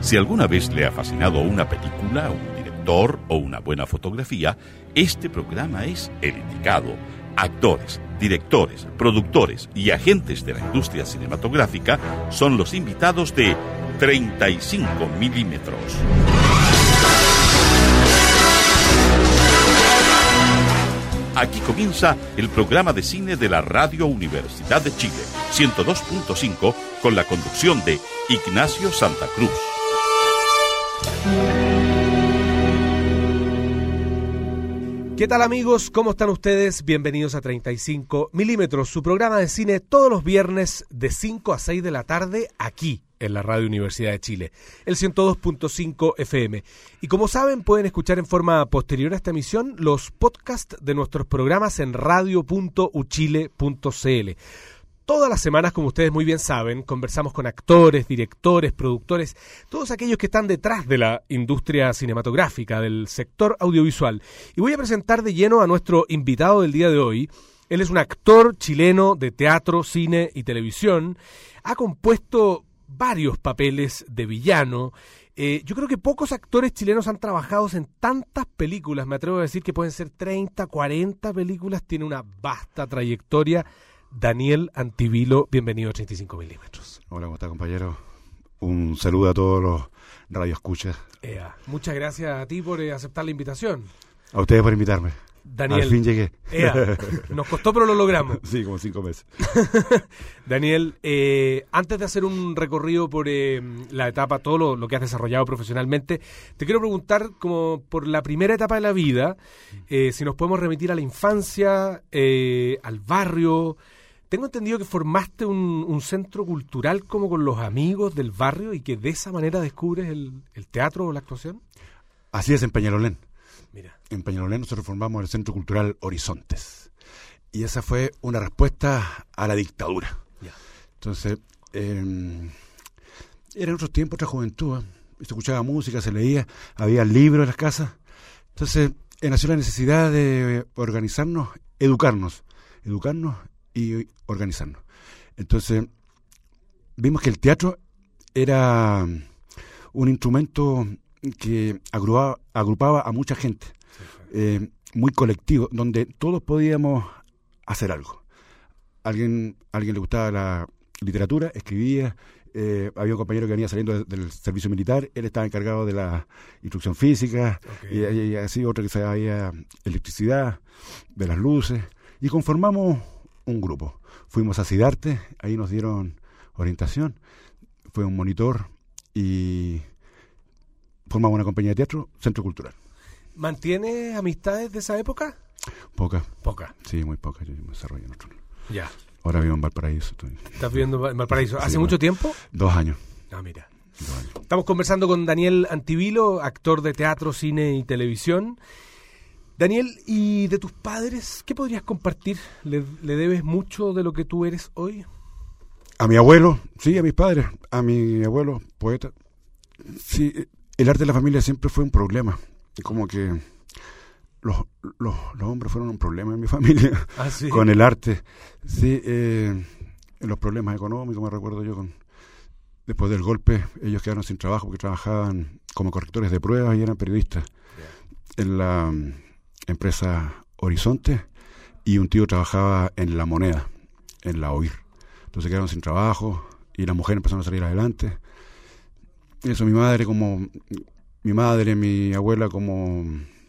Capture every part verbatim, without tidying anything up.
Si alguna vez le ha fascinado una película, un director o una buena fotografía, este programa es el indicado. Actores, directores, productores y agentes de la industria cinematográfica son los invitados de treinta y cinco milímetros. Aquí comienza el programa de cine de la Radio Universidad de Chile, ciento dos punto cinco, con la conducción de Ignacio Santa Cruz. ¿Qué tal, amigos? ¿Cómo están ustedes? Bienvenidos a treinta y cinco milímetros, su programa de cine todos los viernes de cinco a seis de la tarde aquí en la Radio Universidad de Chile, el ciento dos punto cinco F M. Y como saben, pueden escuchar en forma posterior a esta emisión los podcasts de nuestros programas en radio punto u chile punto c l. Todas las semanas, como ustedes muy bien saben, conversamos con actores, directores, productores, todos aquellos que están detrás de la industria cinematográfica, del sector audiovisual. Y voy a presentar de lleno a nuestro invitado del día de hoy. Él es un actor chileno de teatro, cine y televisión. Ha compuesto varios papeles de villano. Eh, yo creo que pocos actores chilenos han trabajado en tantas películas. Me atrevo a decir que pueden ser treinta, cuarenta películas. Tiene una vasta trayectoria. Daniel Antivilo, bienvenido a treinta y cinco milímetros. Hola, ¿cómo está, compañero? Un saludo a todos los radioescuchas. Ea, muchas gracias a ti por eh, aceptar la invitación. A ustedes por invitarme. Daniel, al fin llegué. Ea, nos costó pero lo logramos. Sí, como cinco meses. Daniel, eh, antes de hacer un recorrido por eh, la etapa, todo lo, lo que has desarrollado profesionalmente, te quiero preguntar, como por la primera etapa de la vida, eh, si nos podemos remitir a la infancia, eh, al barrio. Tengo entendido que formaste un, un centro cultural como con los amigos del barrio y que de esa manera descubres el, el teatro o la actuación. Así es, en Peñalolén. Mira. En Peñalolén nosotros formamos el Centro Cultural Horizontes. Y esa fue una respuesta a la dictadura. Ya. Entonces, eh, eran otros tiempos, otra juventud. ¿eh? Se escuchaba música, se leía, había libros en las casas. Entonces, eh, nació la necesidad de organizarnos, educarnos. Educarnos y organizarnos. Entonces, vimos que el teatro era un instrumento que agrupaba, agrupaba a mucha gente, eh, muy colectivo, donde todos podíamos hacer algo. Alguien, alguien le gustaba la literatura, escribía, eh, había un compañero que venía saliendo de, del servicio militar, él estaba encargado de la instrucción física, okay. y, y así otro que sabía electricidad, de las luces, y conformamos un grupo. Fuimos a Cidarte, ahí nos dieron orientación, fue un monitor y formamos una compañía de teatro, Centro Cultural. ¿Mantienes amistades de esa época? Poca. Poca. Sí, muy poca. Yo me desarrollé en otro. Ya. Ahora vivo en Valparaíso. Estoy... ¿Estás viviendo en Valparaíso? ¿Hace sí, mucho bueno. tiempo? Dos años. Ah, mira. Dos años. Estamos conversando con Daniel Antivilo, actor de teatro, cine y televisión. Daniel, ¿y de tus padres qué podrías compartir? ¿Le, le debes mucho de lo que tú eres hoy? A mi abuelo, sí, a mis padres. A mi abuelo, poeta. Sí, el arte de la familia siempre fue un problema. Como que los, los, los hombres fueron un problema en mi familia. ¿Ah, sí? Con el arte. Sí, eh, los problemas económicos, me recuerdo yo. con Después del golpe, ellos quedaron sin trabajo porque trabajaban como correctores de pruebas y eran periodistas. Yeah. En la um, empresa Horizonte, y un tío trabajaba en La Moneda, en la O I R. Entonces quedaron sin trabajo y las mujeres empezaron a salir adelante. Eso, mi madre como... Mi madre, mi abuela como...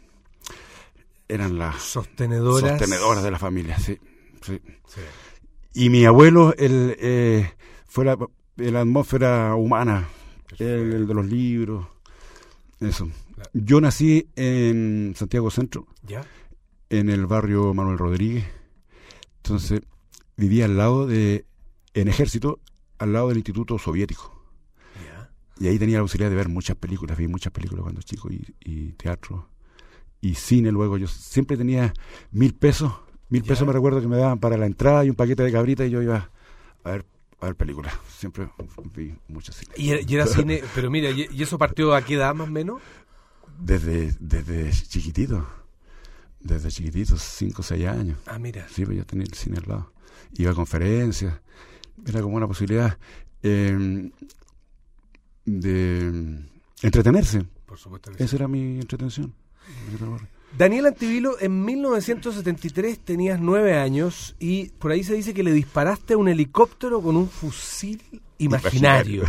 Eran las... Sostenedoras. Sostenedoras de la familia, sí. sí. sí. Y mi abuelo, el, eh, fue la, la atmósfera humana, el, el de los libros, eso. Claro. Yo nací en Santiago Centro, ¿ya? En el barrio Manuel Rodríguez. Entonces, vivía al lado de... En Ejército, al lado del Instituto Soviético. Y ahí tenía la posibilidad de ver muchas películas, vi muchas películas cuando chico, y, y teatro, y cine luego. Yo siempre tenía mil pesos, mil yeah. pesos me recuerdo que me daban para la entrada y un paquete de cabrita, y yo iba a ver, a ver películas. Siempre vi muchos cine. ¿Y era, y era cine? Pero mira, ¿y eso partió a qué edad más o menos? Desde, desde chiquitito, desde chiquitito, cinco o seis años. Ah, mira. Sí, pues yo tenía el cine al lado. Iba a conferencias, era como una posibilidad. Eh, de entretenerse. Por supuesto que Esa sí. era mi entretención. Daniel Antivilo, en mil novecientos setenta y tres tenías nueve años y por ahí se dice que le disparaste a un helicóptero con un fusil imaginario.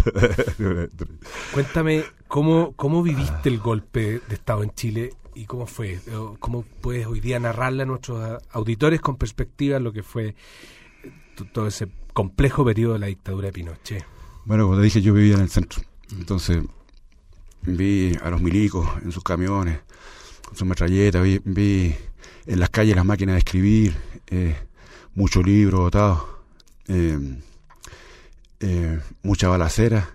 Cuéntame, ¿cómo, cómo viviste el golpe de Estado en Chile y cómo fue? ¿Cómo puedes hoy día narrarle a nuestros auditores con perspectiva lo que fue todo ese complejo periodo de la dictadura de Pinochet? Bueno, como te dije, yo vivía en el centro. Entonces, vi a los milicos en sus camiones, con sus metralletas, vi, vi en las calles las máquinas de escribir, eh, mucho libro botado, eh, eh, mucha balacera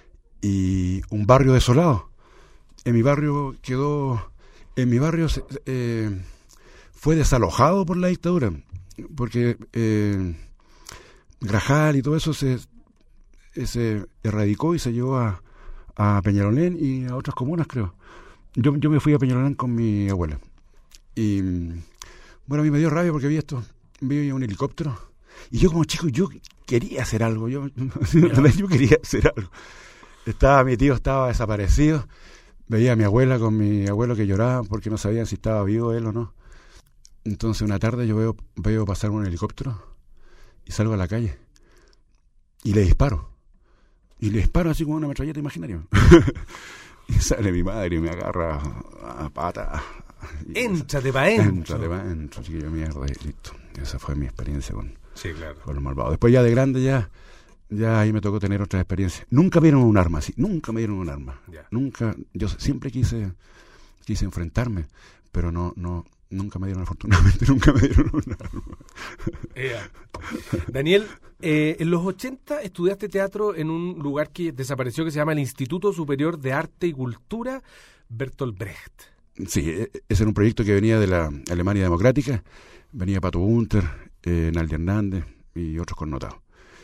y un barrio desolado. En mi barrio quedó, en mi barrio eh, fue desalojado por la dictadura, porque eh, Grajal y todo eso se, se erradicó y se llevó a, a Peñalolén y a otras comunas, creo. Yo, yo me fui a Peñalolén con mi abuela. Y bueno, a mí me dio rabia porque vi esto, vi un helicóptero. Y yo como chico, yo quería hacer algo. Yo, yo quería hacer algo. Estaba, mi tío estaba desaparecido. Veía a mi abuela con mi abuelo que lloraban porque no sabían si estaba vivo él o no. Entonces una tarde yo veo, veo pasar un helicóptero y salgo a la calle. Y le disparo. Y le disparo así como una metralleta imaginaria. Y sale mi madre y me agarra a pata. Éntrate pa' dentro. Éntrate pa' dentro, chiquillo, mierda, y listo. Esa fue mi experiencia con, sí, claro. con los malvados. Después ya de grande ya, ya ahí me tocó tener otras experiencias. Nunca me dieron un arma, sí, nunca me dieron un arma. Ya. Nunca, yo siempre quise, quise enfrentarme, pero no, no, nunca me dieron, afortunadamente, nunca me dieron un arma. Yeah. Daniel, eh, en los ochenta estudiaste teatro en un lugar que desapareció que se llama el Instituto Superior de Arte y Cultura Bertolt Brecht. Sí, ese era un proyecto que venía de la Alemania Democrática, venía Pato Bunter, eh, Naldi Hernández y otros connotados.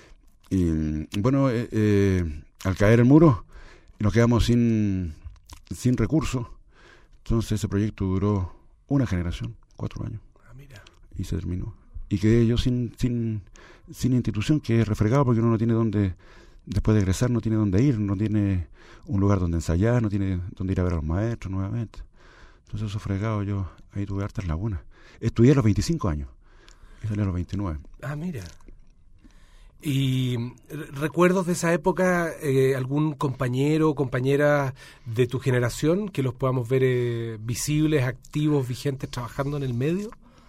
Y bueno, eh, eh, al caer el muro nos quedamos sin, sin recursos, entonces ese proyecto duró una generación, cuatro años, ah, mira. Y se terminó. Y quedé yo sin, sin, sin institución, que es refregado porque uno no tiene dónde, después de egresar, no tiene dónde ir, no tiene un lugar donde ensayar, no tiene dónde ir a ver a los maestros nuevamente. Entonces eso fregado, yo ahí tuve hartas lagunas. Estudié a los veinticinco años y salí a los veintinueve. Ah, mira. ¿Y recuerdos de esa época, eh, algún compañero o compañera de tu generación que los podamos ver eh, visibles, activos, vigentes, trabajando en el medio?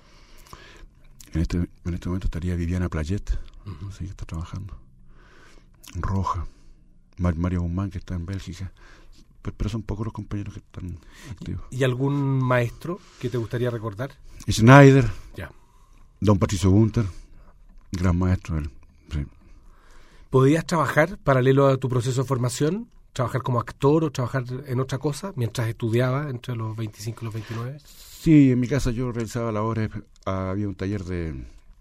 En este, en este momento estaría Viviana Playet, uh-huh. Sí, que está trabajando. Roja. Mario Guzmán, que está en Bélgica. Pero, pero son pocos los compañeros que están activos. ¿Y algún maestro que te gustaría recordar? Schneider. Ya. Don Patricio Gunter, gran maestro él. Sí. ¿Podías trabajar paralelo a tu proceso de formación? ¿Trabajar como actor o trabajar en otra cosa mientras estudiabas entre los veinticinco y los veintinueve? Sí, en mi casa yo realizaba labores, había un taller de,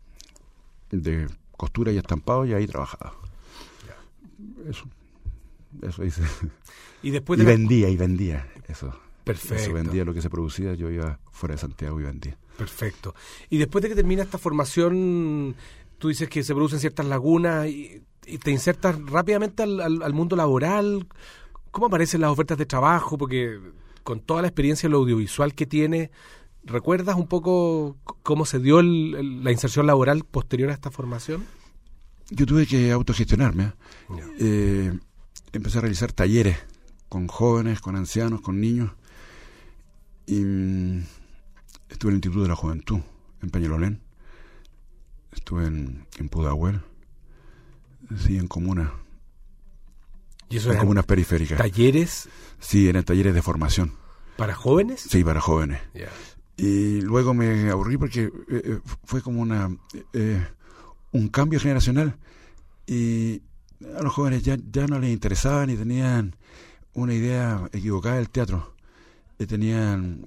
de costura y estampado y ahí trabajaba. Ya. Eso, eso hice. Y después y de vendía, la... y vendía, eso. Perfecto. Eso vendía lo que se producía, yo iba fuera de Santiago y vendía. Perfecto. Y después de que termina esta formación, tú dices que se producen ciertas lagunas y, y te insertas rápidamente al, al, al mundo laboral. ¿Cómo aparecen las ofertas de trabajo? Porque con toda la experiencia en lo audiovisual que tienes, ¿recuerdas un poco cómo se dio el, el, la inserción laboral posterior a esta formación? Yo tuve que autogestionarme. Yeah. Eh, empecé a realizar talleres con jóvenes, con ancianos, con niños. Y mm, estuve en el Instituto de la Juventud, en Peñalolén. Estuve en, en Pudahuel. Sí, en comunas. ¿Y eso en comunas periféricas. ¿Talleres? Sí, eran talleres de formación. ¿Para jóvenes? Sí, para jóvenes. Yeah. Y luego me aburrí porque eh, fue como una eh, un cambio generacional. Y a los jóvenes ya, ya no les interesaban y tenían una idea equivocada del teatro. Y tenían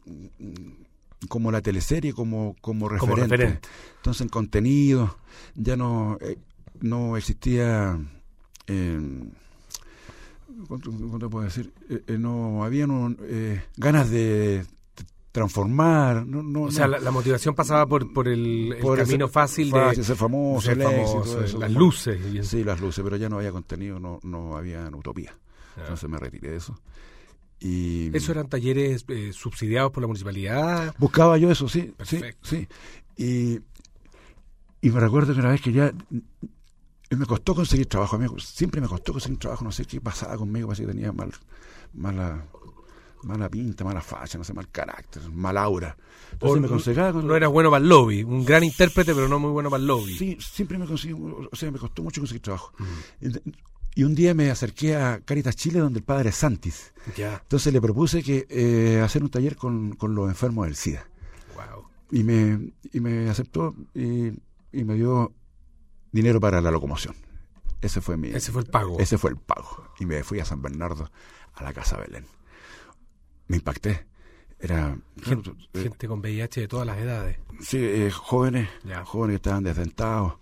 como la teleserie como, como, referente. como referente. Entonces en contenido ya no, eh, no existía... Eh, ¿Cuánto, cuánto puedo decir? Eh, eh, no habían un, eh, ganas de transformar. No, no, o sea, no. La, la motivación pasaba por, por el, el Por camino ese- fácil, fácil, de ser famoso, ser el famoso, éxito, eso, las como- luces. Y eso. Sí, las luces, pero ya no había contenido, no, no había utopía. Ya. Entonces me retiré de eso. Y ¿Eso eran talleres eh, subsidiados por la municipalidad? buscaba yo eso, sí, sí, Perfecto. sí. Y, y me recuerdo que una vez que ya y me costó conseguir trabajo, amigo, siempre me costó conseguir trabajo, no sé qué pasaba conmigo, parece que tenía mal, mala, mala pinta, mala facha, no sé, mal carácter, mal aura. Entonces O me conseguía con- no eras bueno para el lobby, un gran intérprete, pero no muy bueno para el lobby. Sí, siempre me conseguí, o sea, me costó mucho conseguir trabajo. Mm. Y, y un día me acerqué a Caritas Chile, donde el padre es Santis. Ya, Entonces le propuse que eh, hacer un taller con, con los enfermos del SIDA. wow. Y me, y me aceptó y, y me dio dinero para la locomoción. Ese fue mi Ese fue el pago. ese fue el pago. Y me fui a San Bernardo, a la Casa Belén. Me impacté. Era Gente, eh, gente con V I H de todas las edades. sí, eh, jóvenes, Ya. jóvenes que estaban desdentados,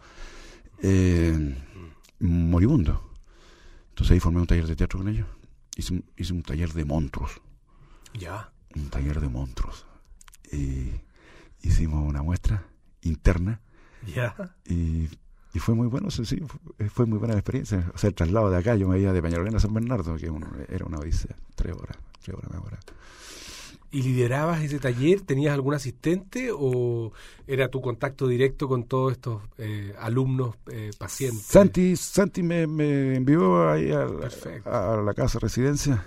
eh, moribundos. Entonces ahí formé un taller de teatro con ellos. Hice un, hice un taller de monstruos. Ya. Un taller de monstruos. Y hicimos una muestra interna Ya. y, y fue muy bueno, sí, sí, fue, fue muy buena la experiencia. O sea, el traslado de acá, yo me iba de Peñalolén a San Bernardo, que uno, era una odisea, tres horas, tres horas, una hora. ¿Y liderabas ese taller? ¿Tenías algún asistente o era tu contacto directo con todos estos eh, alumnos, eh, pacientes? Santi, Santi me, me envió ahí a, Perfecto. a, a la casa de residencia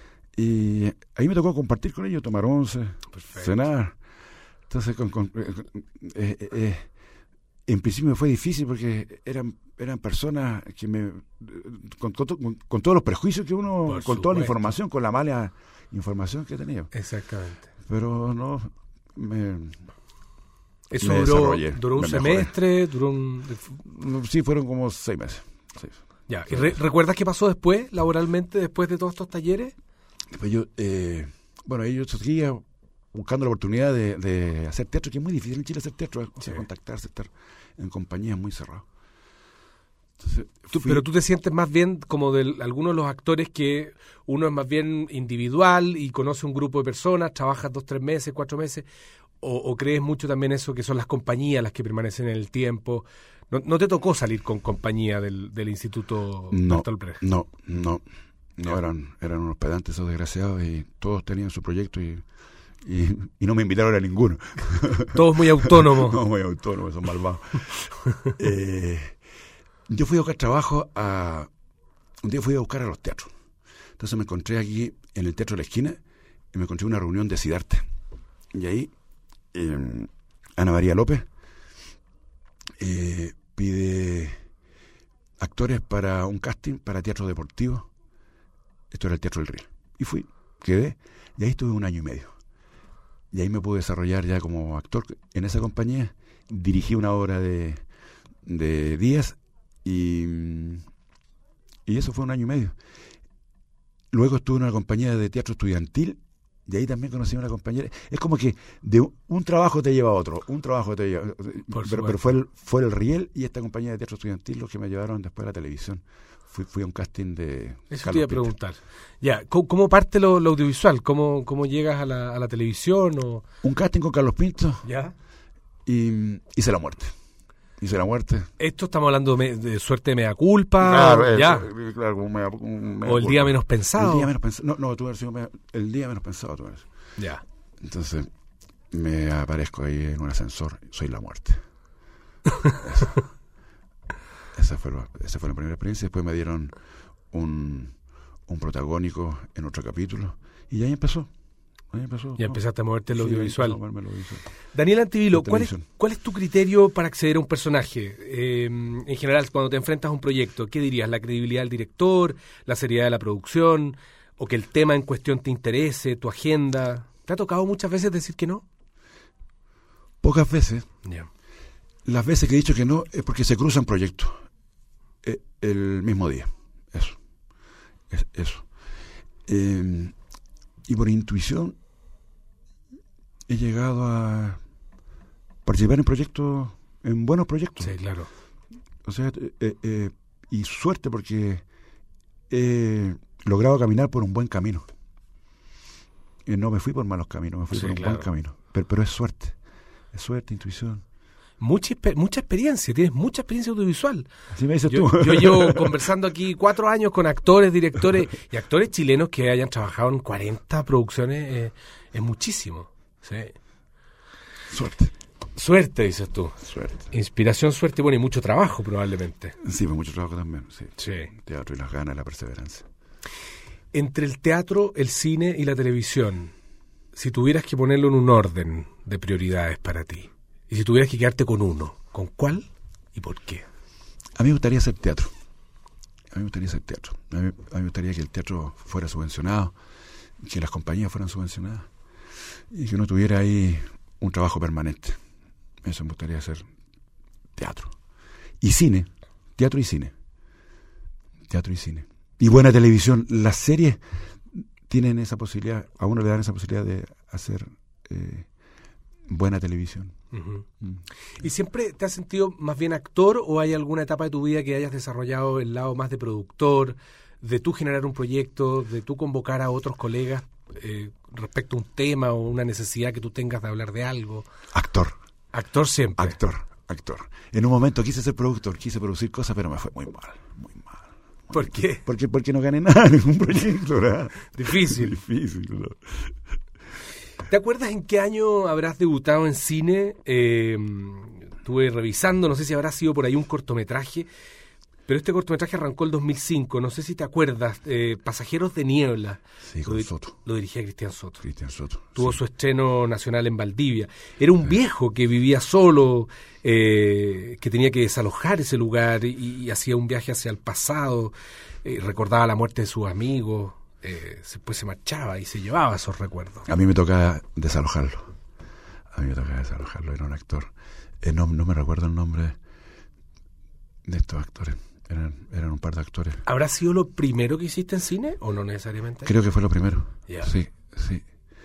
y ahí me tocó compartir con ellos, tomar once, Perfecto. cenar. Entonces, con, con- eh, eh, eh, en principio fue difícil porque eran eran personas que me con, con, to- con- con todos los prejuicios que uno, Por con toda la supuesto. información, con la mala información que tenía. Exactamente. Pero no, me, Eso Me duró, desarrollé, duró un me mejoré. semestre, duró un... no, sí, fueron como seis meses. Sí. Ya. ¿Y re- recuerdas qué pasó después, laboralmente, después de todos estos talleres? Después yo, eh, bueno, ahí yo seguía buscando la oportunidad de, de hacer teatro, que es muy difícil en Chile hacer teatro, o sea, Sí. contactarse, estar en compañías muy cerradas. Entonces, Tú- fui- pero tú te sientes más bien como de algunos de los actores que uno es más bien individual y conoce un grupo de personas, trabajas dos, tres meses, cuatro meses, o, o crees mucho también eso que son las compañías las que permanecen en el tiempo. ¿No, no te tocó salir con compañía del, del Instituto No, Bertolt Brecht? no, no, no Ya. eran, eran unos pedantes esos desgraciados y todos tenían su proyecto y, y, y no me invitaron a ninguno. Todos muy autónomos. No, muy autónomos, son malvados. eh, yo fui a buscar trabajo a... Un día fui a buscar a los teatros. Entonces me encontré aquí en el Teatro de la Esquina y me encontré una reunión de Sidarte. Y ahí eh, Ana María López eh, pide actores para un casting para teatro deportivo. Esto era el Teatro del Riel. Y fui, quedé, y ahí estuve un año y medio. Y ahí me pude desarrollar ya como actor en esa compañía. Dirigí una obra de, de Díaz y, y eso fue un año y medio. Luego estuve en una compañía de teatro estudiantil y ahí también conocí a una compañera. Es como que de un, un trabajo te lleva a otro, un trabajo te lleva. Por Pero, pero fue, el, fue el Riel y esta compañía de teatro estudiantil los que me llevaron después a la televisión. Fui, fui a un casting de Eso Carlos te iba a Pinter. preguntar. Ya, ¿cómo, cómo parte lo, lo audiovisual? ¿Cómo, cómo llegas a la, a la televisión? O... Un casting con Carlos Pinto ¿Ya? y hice la muerte. Hice la muerte. Esto estamos hablando de, me- de suerte de mea culpa, Claro, ya. eh, claro, un mea- un mea O el día culpa. menos pensado. El día menos pensado. No, no, tú eres el día menos pensado. Tú eres. Ya. Entonces me aparezco ahí en un ascensor. Soy la muerte. Eso. Esa fue, lo- esa fue la primera experiencia. Después me dieron un, un protagónico en otro capítulo. Y ahí empezó. Ahí empezó. Ya ¿no? empezaste a moverte en lo Sí, ahí audiovisual. empezó a moverme lo audiovisual. Daniel Antivilo, La ¿cuál es, televisión. ¿cuál es tu criterio para acceder a un personaje? Eh, en general, cuando te enfrentas a un proyecto, ¿qué dirías? ¿La credibilidad del director? ¿La seriedad de la producción? ¿O que el tema en cuestión te interese? ¿Tu agenda? ¿Te ha tocado muchas veces decir que no? Pocas veces. Ya. Las veces que he dicho que no es porque se cruzan proyectos eh, el mismo día. Eso. Es, eso. Eh, y por intuición he llegado a participar en proyectos, en buenos proyectos. Sí, claro. O sea, eh, eh, y suerte porque he logrado caminar por un buen camino. eh, no me fui por malos caminos, me fui Sí, por un claro. buen camino. Pero, pero es suerte, es suerte, intuición. Mucha, mucha experiencia, tienes mucha experiencia audiovisual. Así me dices Yo, tú. yo llevo conversando aquí cuatro años con actores, directores y actores chilenos que hayan trabajado en cuarenta producciones, eh, es muchísimo. Sí. Suerte, Suerte, dices tú. suerte. Inspiración, suerte, bueno, y mucho trabajo probablemente. Sí, fue mucho trabajo también, sí. Sí. Teatro y las ganas, la perseverancia. Entre el teatro, el cine y la televisión, si tuvieras que ponerlo en un orden de prioridades para ti, y si tuvieras que quedarte con uno, ¿con cuál y por qué? A mí me gustaría hacer teatro. A mí me gustaría hacer teatro. A mí, a mí me gustaría que el teatro fuera subvencionado, que las compañías fueran subvencionadas y que uno tuviera ahí un trabajo permanente. Eso me gustaría hacer teatro. Y cine, teatro y cine. Teatro y cine. Y buena televisión. Las series tienen esa posibilidad, a uno le dan esa posibilidad de hacer eh, buena televisión. Uh-huh. Mm. ¿Y siempre te has sentido más bien actor o hay alguna etapa de tu vida que hayas desarrollado el lado más de productor, de tú generar un proyecto, de tú convocar a otros colegas eh, respecto a un tema o una necesidad que tú tengas de hablar de algo? Actor. Actor siempre. Actor, actor. En un momento quise ser productor, quise producir cosas, pero me fue muy mal, muy mal. Muy ¿Por mal. qué? Porque, porque no gané nada en ningún proyecto, ¿verdad? Difícil. Difícil, ¿no? ¿Te acuerdas en qué año habrás debutado en cine? Eh, estuve revisando, no sé si habrá sido por ahí un cortometraje, pero este cortometraje arrancó el dos mil cinco, no sé si te acuerdas, eh, Pasajeros de Niebla. Sí, con lo, di- Soto. Lo dirigía Cristian Soto. Cristian Soto. Tuvo sí. su estreno nacional en Valdivia. Era un viejo que vivía solo, eh, que tenía que desalojar ese lugar y, y hacía un viaje hacia el pasado, eh, recordaba la muerte de sus amigos, eh, después se marchaba y se llevaba esos recuerdos. A mí me tocaba desalojarlo. A mí me tocaba desalojarlo, era un actor. Eh, no, no me recuerdo el nombre de estos actores. Eran, eran un par de actores. ¿Habrá sido lo primero que hiciste en cine o no necesariamente? Creo que fue lo primero. Ya. Sí, sí.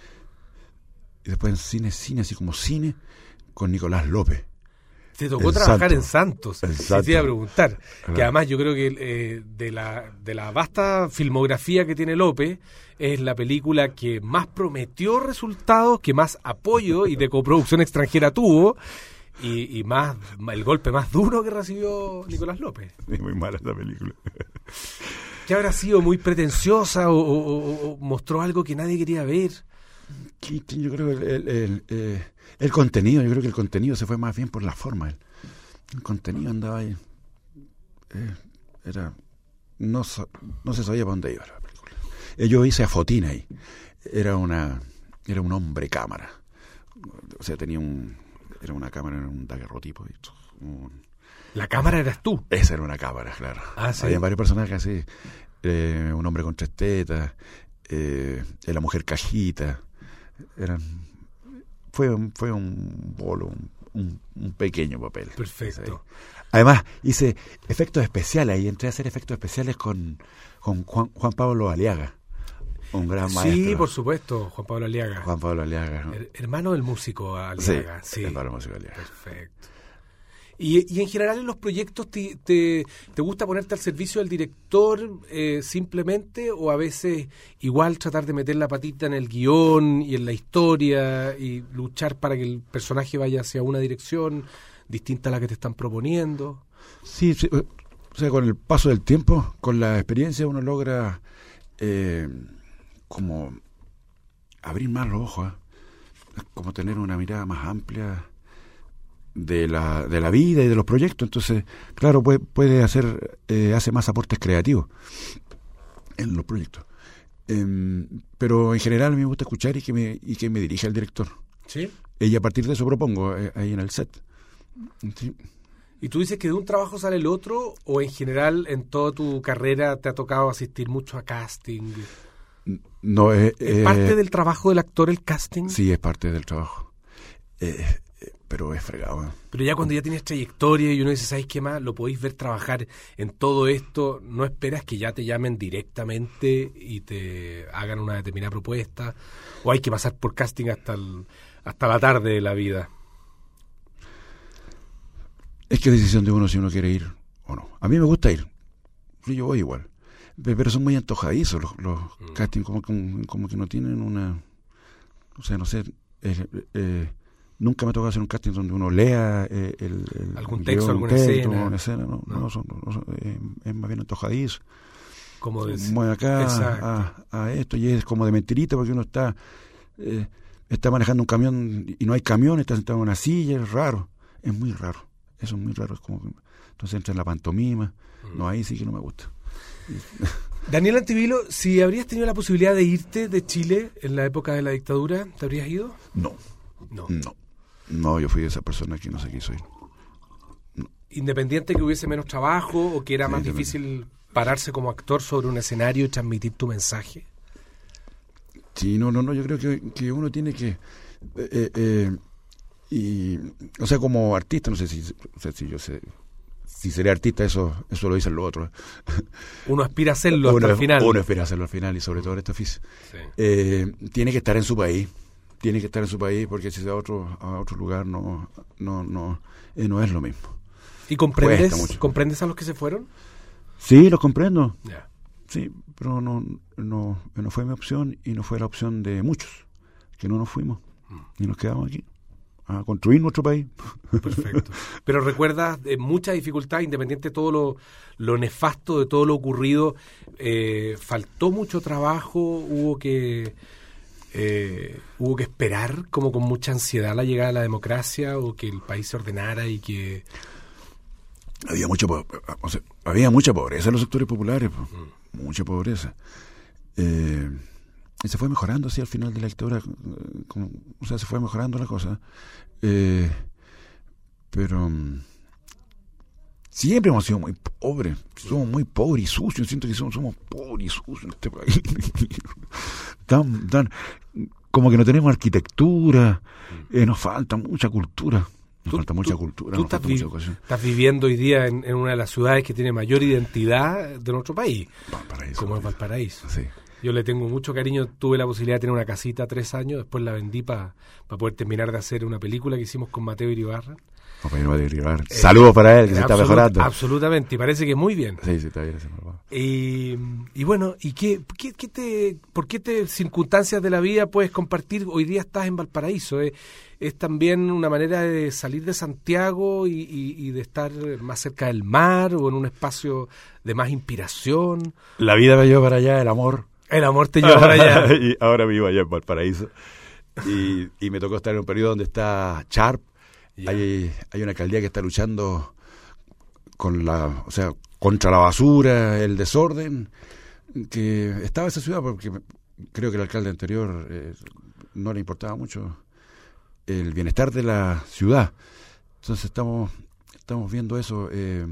Y después en cine, cine, así como cine, con Nicolás López. Te tocó El trabajar Santo. en Santos. El Sí, Santo. te iba a preguntar. Claro. Que además yo creo que eh, de la de la vasta filmografía que tiene López, es la película que más prometió resultados, que más apoyo y de coproducción extranjera tuvo, y, y más el golpe más duro que recibió Nicolás López. Es muy mala esa película. ¿Qué habrá sido? ¿Muy pretenciosa o, o- o- o mostró algo que nadie quería ver? Sí, sí, yo creo que el, el, el, eh, el contenido, yo creo que el contenido se fue más bien por la forma. El, el contenido andaba ahí. Eh, era no, sa- no se sabía para dónde iba la película. Eh, yo hice a Fotina ahí. Era una era un hombre cámara. O sea, tenía un era una cámara en un daguerrotipo. Y un, La cámara eras tú. esa era una cámara, claro. Ah, ¿sí? Había varios personajes así. Eh, un hombre con tres tetas, eh, la mujer cajita. Eran, fue, un- fue un bolo, un, un, un pequeño papel. Perfecto. Además, hice efectos especiales y entré a hacer efectos especiales con, con Juan, Juan Pablo Aliaga, un gran maestro. Sí, por supuesto, Juan Pablo Aliaga. Juan Pablo Aliaga. ¿no? Her- hermano del músico Aliaga. Sí, Sí, hermano músico Aliaga. perfecto. Y, y en general en los proyectos te, te, te gusta ponerte al servicio del director eh, simplemente, o a veces igual tratar de meter la patita en el guión y en la historia y luchar para que el personaje vaya hacia una dirección distinta a la que te están proponiendo? Sí, sí, o sea, con el paso del tiempo, con la experiencia, uno logra eh, como abrir más los ojos, ¿eh? Como tener una mirada más amplia de la, de la vida y de los proyectos. Entonces, claro, puede, puede hacer, eh, hace más aportes creativos en los proyectos. Em, pero en general a mí me gusta escuchar y que me, y que me dirija el director. ¿Sí? Y a partir de eso propongo eh, ahí en el set. Sí. ¿Y tú dices que de un trabajo sale el otro, o en general en toda tu carrera te ha tocado asistir mucho a casting? No, eh, ¿Es eh, parte del trabajo del actor el casting? Sí, es parte del trabajo. Eh, eh, pero es fregado. ¿eh? Pero ya cuando ya tienes trayectoria y uno dice, ¿sabes qué más? Lo podéis ver trabajar en todo esto, ¿no esperas que ya te llamen directamente y te hagan una determinada propuesta? ¿O hay que pasar por casting hasta el, hasta la tarde de la vida? Es que es decisión de uno si uno quiere ir o no. A mí me gusta ir. Sí, yo voy igual. Pe- Pero son muy antojadizos los, los Mm. castings, como, como, como que no tienen una O sea, no sé, eh, eh, nunca me ha tocado hacer un casting donde uno lea eh, el, el algún el texto, guión, alguna texto, escena. una escena, no, No. no, son, no son, eh, es más bien antojadizo. Como decir. Mueve acá Exacto. a, a esto, y es como de mentirita porque uno está eh, está manejando un camión y no hay camión, está sentado en una silla, es raro, es muy raro, eso es muy raro, es como que, entonces entra en la pantomima, mm. no, ahí sí que no me gusta. Daniel Antivilo, si habrías tenido la posibilidad de irte de Chile en la época de la dictadura, ¿te habrías ido? No, No. no, no, yo fui esa persona que no se quiso ir. No. Independiente que hubiese menos trabajo o que era Sí, más también. difícil pararse como actor sobre un escenario y transmitir tu mensaje. Sí, no, no, no, yo creo que, que uno tiene que eh, eh, y, o sea, como artista, no sé si, o sea, si yo sé, si seré artista, eso, eso lo dicen los otros. Uno aspira a hacerlo uno, hasta el final. Uno espera hacerlo al final y sobre todo en este oficio. Sí. Eh, tiene que estar en su país, tiene que estar en su país porque si se va a otro, a otro lugar no, no, no, eh, no es lo mismo. ¿Y comprendes, Cuesta mucho. comprendes a los que se fueron? Sí, lo comprendo. Ya. Sí, pero no, no, no fue mi opción y no fue la opción de muchos, que no nos fuimos y nos quedamos aquí a construir nuestro país. Perfecto. Pero recuerdas eh, mucha dificultad, independiente de todo lo, lo nefasto de todo lo ocurrido, eh, faltó mucho trabajo, hubo que eh, hubo que esperar como con mucha ansiedad la llegada de la democracia o que el país se ordenara y que... Había mucha, po- o sea, había mucha pobreza en los sectores populares, po. Mucha pobreza. Eh, y se fue mejorando así al final de la dictadura, eh, como, o sea, se fue mejorando la cosa. Eh, pero mm, siempre hemos sido muy pobres, somos muy pobres y sucios, siento que somos, somos pobres y sucios en este país. tan, tan, como que no tenemos arquitectura, eh, nos falta mucha cultura. Nos Tú- falta mucha tú- cultura, tú nos estás falta vi- mucha educación. Estás viviendo hoy día en, en una de las ciudades que tiene mayor identidad de nuestro país, Valparaíso, como es pues. Valparaíso. Sí. Yo le tengo mucho cariño, tuve la posibilidad de tener una casita tres años, después la vendí para poder terminar de hacer una película que hicimos con Mateo Iribarra. Compañero va a derivar. Saludos para él, que se está Absolut- mejorando. Absolutamente, y parece que muy bien. Sí, sí, está bien. ese papá. Y, y bueno, ¿y qué, qué, qué te, por qué te circunstancias de la vida puedes compartir? Hoy día estás en Valparaíso, ¿eh? Es también una manera de salir de Santiago y, y, y de estar más cerca del mar o en un espacio de más inspiración. La vida me llevó para allá, el amor. El amor te lleva para allá. Y ahora vivo allá en Valparaíso. Y, y me tocó estar en un periodo donde está Sharp. Ya. Hay, hay una alcaldía que está luchando con la, o sea, contra la basura, el desorden, que estaba esa ciudad porque creo que el alcalde anterior eh, no le importaba mucho el bienestar de la ciudad. Entonces estamos estamos viendo eso, eh,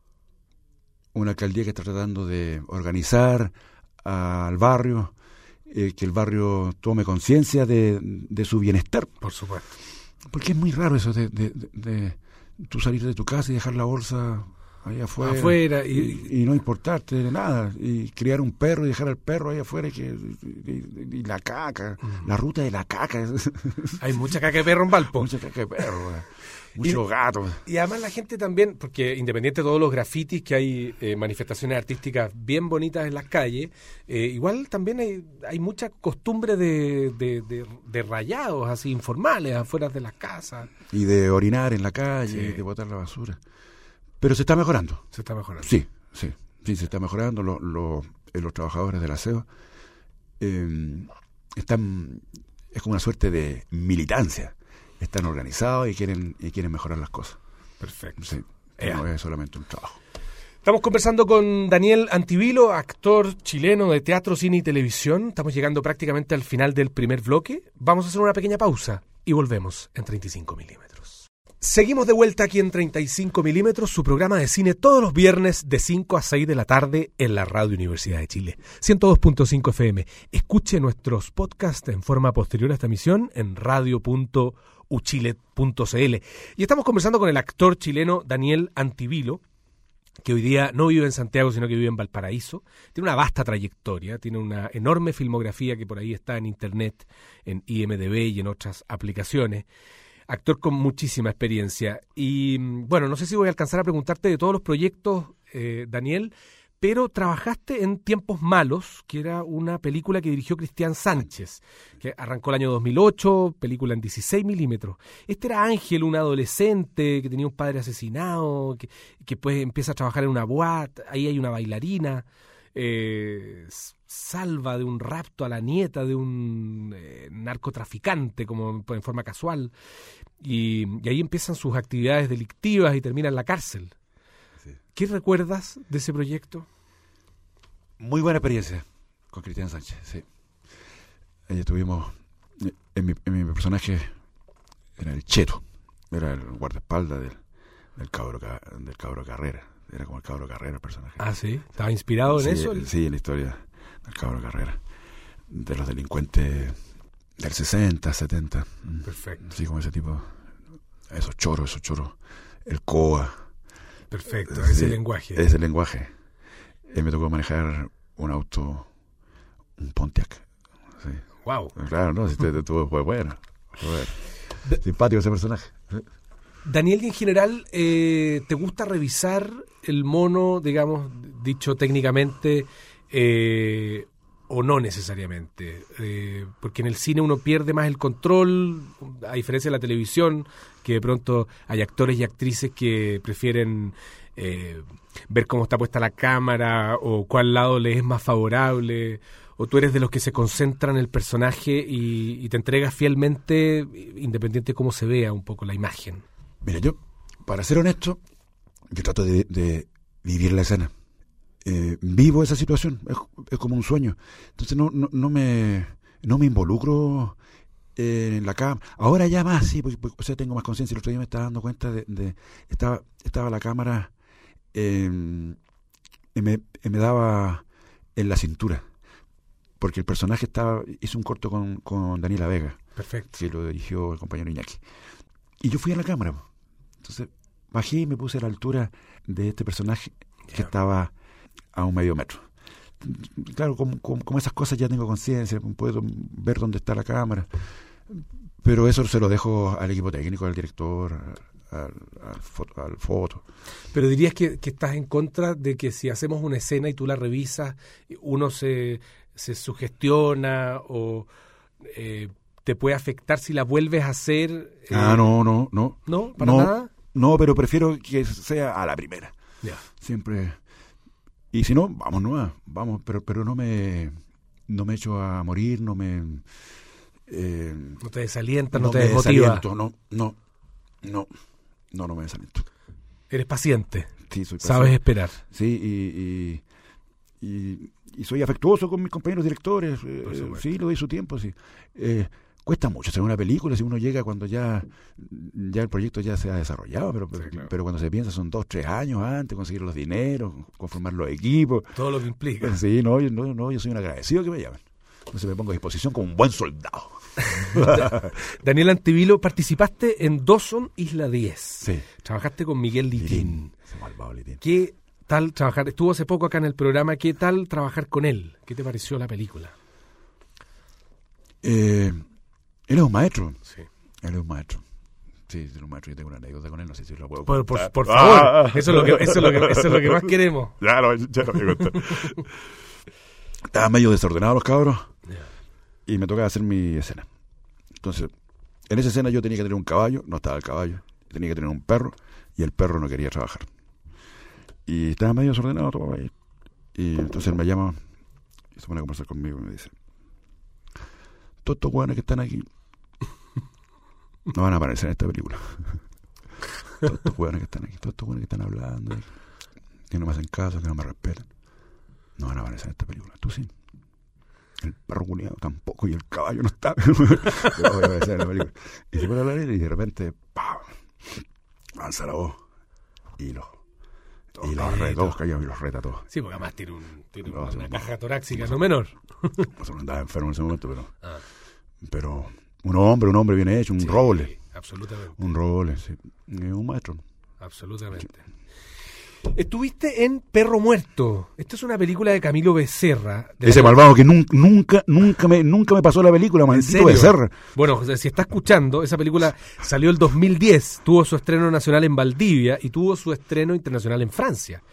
una alcaldía que está tratando de organizar al barrio, eh, que el barrio tome conciencia de, de su bienestar. Por supuesto. Porque es muy raro eso de, de, de, de tú salir de tu casa y dejar la bolsa ahí afuera, Afuera, y, y- y no importarte de nada, y criar un perro y dejar al perro ahí afuera y, que, y, y- y la caca, la ruta de la caca, Hay mucha caca de perro en Valpo. mucha caca de perro, mucho gato. Y además la gente también, porque independiente de todos los grafitis que hay, eh, manifestaciones artísticas bien bonitas en las calles, eh, igual también hay, hay mucha costumbre de, de, de, de rayados así informales afuera de las casas. Y de orinar en la calle, Sí. de botar la basura. Pero se está mejorando. Se está mejorando. Sí, sí, sí, se está mejorando. Lo- lo- eh, los trabajadores del aseo eh, están, es como una suerte de militancia. Están organizados y quieren y quieren mejorar las cosas. Perfecto. Sí, Ea. no es solamente un trabajo. Estamos conversando con Daniel Antivilo, actor chileno de teatro, cine y televisión. Estamos llegando prácticamente al final del primer bloque. Vamos a hacer una pequeña pausa y volvemos en treinta y cinco milímetros. Seguimos de vuelta aquí en treinta y cinco milímetros, su programa de cine todos los viernes de cinco a seis de la tarde en la Radio Universidad de Chile. ciento dos punto cinco F M. Escuche nuestros podcasts en forma posterior a esta emisión en radio punto uchile punto c l. Y estamos conversando con el actor chileno Daniel Antivilo, que hoy día no vive en Santiago, sino que vive en Valparaíso. Tiene una vasta trayectoria, tiene una enorme filmografía que por ahí está en internet, en I M D B y en otras aplicaciones. Actor con muchísima experiencia. Y bueno, no sé si voy a alcanzar a preguntarte de todos los proyectos, eh, Daniel, pero trabajaste en Tiempos Malos, que era una película que dirigió Cristian Sánchez, que arrancó el año dos mil ocho, película en dieciséis milímetros. Este era Ángel, un adolescente que tenía un padre asesinado, que, que pues empieza a trabajar en una boate, ahí hay una bailarina, eh, salva de un rapto a la nieta de un eh, narcotraficante, como en forma casual, y, y ahí empiezan sus actividades delictivas y termina en la cárcel. ¿Qué recuerdas de ese proyecto? Muy buena experiencia con Cristian Sánchez, sí. Ahí estuvimos, en mi, en mi personaje era el Cheto, era el guardaespaldas del, del, cabro, del cabro Carrera, era como el cabro Carrera el personaje. Ah, ¿sí? ¿Estaba inspirado en sí, eso? Sí, en la historia del cabro Carrera, de los delincuentes del sesenta, setenta. Perfecto. Así como ese tipo, esos choros, esos choros, el C O A. Perfecto, ese sí, lenguaje. Ese lenguaje. Eh, me tocó manejar un auto, un Pontiac. Sí. Wow. Claro, no, si te, te, fue bueno. Fue bueno. Da- Simpático ese personaje. Daniel, y en general, eh, ¿te gusta revisar el mono, digamos, dicho técnicamente, eh, o no necesariamente? Eh, porque en el cine uno pierde más el control, a diferencia de la televisión, que de pronto hay actores y actrices que prefieren eh, ver cómo está puesta la cámara o cuál lado les es más favorable, o tú eres de los que se concentran en el personaje y, y te entregas fielmente, independiente de cómo se vea un poco la imagen. Mira, yo, para ser honesto, yo trato de, de vivir la escena. Eh, vivo esa situación, es, es como un sueño. Entonces no, no, no me no me involucro en la cámara. Ahora ya más, sí, porque, porque, o sea, tengo más conciencia. El otro día me estaba dando cuenta de, de estaba estaba la cámara eh, y me, y me daba en la cintura, porque el personaje estaba, hizo un corto con, con Daniela Vega. Perfecto. Que lo dirigió el compañero Iñaki. Y yo fui a la cámara. Entonces bajé y me puse a la altura de este personaje que yeah. estaba a un medio metro. Claro, como, como, como esas cosas ya tengo conciencia, puedo ver dónde está la cámara, pero eso se lo dejo al equipo técnico, al director, al, al, foto, al foto. Pero dirías que, que estás en contra de que si hacemos una escena y tú la revisas, uno se, se sugestiona o eh, te puede afectar si la vuelves a hacer. Eh, ah, no, no, no. ¿No? ¿Para no, nada? No, pero prefiero que sea a la primera. Ya. Siempre. Y si no, vamos, no, vamos, pero pero no me no me echo a morir, no me eh, no te desalienta, no, no te me desmotiva. Desaliento, no, no, no, no, no me desaliento. Eres paciente. Sí, soy paciente. Sabes esperar. Sí, y, y, y, y soy afectuoso con mis compañeros directores. Eh, sí, le doy su tiempo, sí. Eh, Cuesta mucho hacer una película si uno llega cuando ya ya el proyecto ya se ha desarrollado, pero, sí, claro. pero cuando se piensa son dos, tres años antes, conseguir los dineros, conformar los equipos. Todo lo que implica. Sí, no, yo, no, no, yo soy un agradecido que me llamen. Entonces me pongo a disposición como un buen soldado. Daniel Antivilo, participaste en Dawson Isla diez. Sí. Trabajaste con Miguel Litín. Litín. Ese malvado Litín. ¿Qué tal trabajar? Estuvo hace poco acá en el programa. ¿Qué tal trabajar con él? ¿Qué te pareció la película? Eh... Él es un maestro. Sí. Él es un maestro. Sí, es un maestro. Yo tengo una anécdota con él, no sé si lo puedo por, contar. Por, por favor, ah, eso, es lo que, eso, es lo que, eso es lo que más queremos. Ya lo, ya lo voy a contar. Estaban medio desordenados los cabros yeah. y me tocaba hacer mi escena. Entonces, en esa escena yo tenía que tener un caballo, no estaba el caballo, tenía que tener un perro y el perro no quería trabajar. Y estaba medio desordenado todo ahí. Y entonces él me llama y se pone a conversar conmigo y me dice: todos estos hueones que están aquí no van a aparecer en esta película. Todos estos hueones que están aquí, todos estos hueones que están hablando, que no me hacen caso, que no me respetan, no van a aparecer en esta película. Tú sí. El perro culiado tampoco y el caballo no está. Pero voy a aparecer en la película. Y se pone a hablar y de repente, ¡pam! Avanza la voz y los y los reta, y los reta todos. Sí, porque además tiene, un, tiene no, una no, caja no, torácica, no, no menor. No se andaba enfermo en ese momento, pero ah. pero un hombre, un hombre bien hecho, un sí, roble. Absolutamente. Un roble, sí. Un maestro. Absolutamente. Sí. Estuviste en Perro Muerto. Esta es una película de Camilo Becerra. De Ese la... malvado que nunca, nunca, nunca me, nunca me pasó la película, maldito Becerra. Bueno, si está escuchando, esa película salió el dos mil diez, tuvo su estreno nacional en Valdivia y tuvo su estreno internacional en Francia.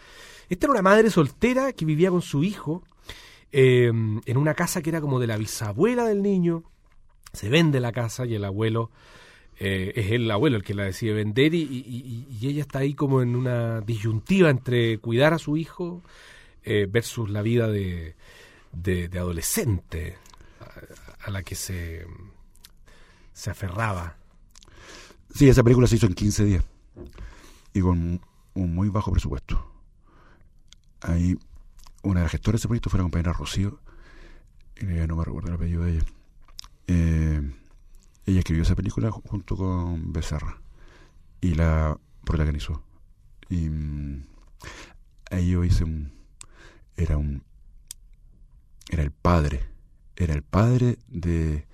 Esta era una madre soltera que vivía con su hijo eh, en una casa que era como de la bisabuela del niño. Se vende la casa y el abuelo, eh, es el abuelo el que la decide vender y, y, y ella está ahí como en una disyuntiva entre cuidar a su hijo eh, versus la vida de, de, de adolescente a, a la que se, se aferraba. Sí, esa película se hizo en quince días y con un muy bajo presupuesto. Ahí una de las gestoras de ese proyecto fue la compañera Rocío, eh, no me recuerdo el apellido de ella. Eh, ella escribió esa película junto con Becerra y la protagonizó. Y um, ahí yo hice un era un era el padre era el padre de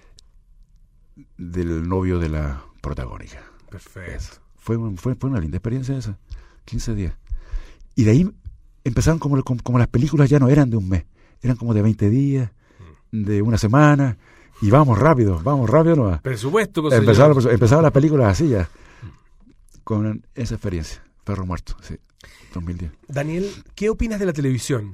del novio de la protagónica. Perfecto. Fue, fue, fue una linda experiencia esa, quince días. Y de ahí empezaron como, como, como las películas ya no eran de un mes, eran como de veinte días, de una semana, y vamos rápido, vamos rápido nomás. Presupuesto, pues, empezaron, empezaron las películas así ya, con esa experiencia. Perro Muerto, sí, dos mil diez. Daniel, ¿qué opinas de la televisión?